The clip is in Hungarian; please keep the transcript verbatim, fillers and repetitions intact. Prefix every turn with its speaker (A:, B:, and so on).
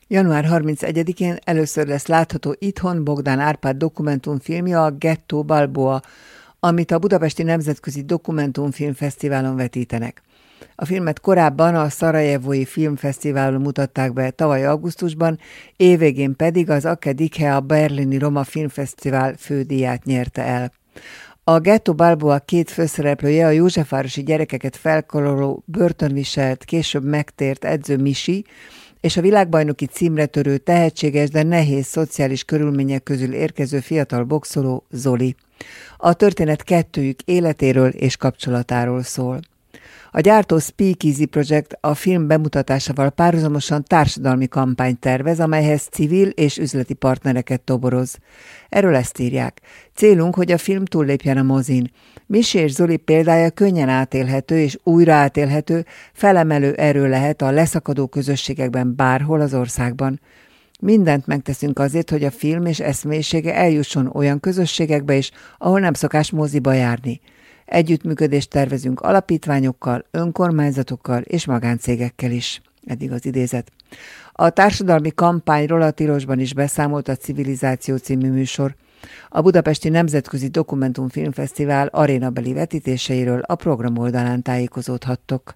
A: január harmincegyedikén először lesz látható itthon Bogdán Árpád dokumentumfilmje, a Ghetto Balboa, amit a Budapesti Nemzetközi Dokumentumfilmfesztiválon vetítenek. A filmet korábban a Szarajevói Filmfesztiválon mutatták be tavaly augusztusban, évvégén pedig az Akedikhe, a berlini Roma Filmfesztivál fődíját nyerte el. A Ghetto Balboa két főszereplője a józsefvárosi gyerekeket felkaroló, börtönviselt, később megtért edző Misi, és a világbajnoki címre törő, tehetséges, de nehéz szociális körülmények közül érkező fiatal boxoló Zoli. A történet kettőjük életéről és kapcsolatáról szól. A gyártó Speakeasy Project a film bemutatásával párhuzamosan társadalmi kampányt tervez, amelyhez civil és üzleti partnereket toboroz. Erről ezt írják. Célunk, hogy a film túllépjen a mozin. Misi és Zoli példája könnyen átélhető és újra átélhető, felemelő erő lehet a leszakadó közösségekben bárhol az országban. Mindent megteszünk azért, hogy a film és eszmélyisége eljusson olyan közösségekbe is, ahol nem szokás moziba járni. Együttműködést tervezünk alapítványokkal, önkormányzatokkal és magáncégekkel is. Eddig az idézet. A társadalmi kampányról a Tilosban is beszámolt a Civilizáció című műsor. A Budapesti Nemzetközi Dokumentumfilmfesztivál arénabeli vetítéseiről a program oldalán tájékozódhattok.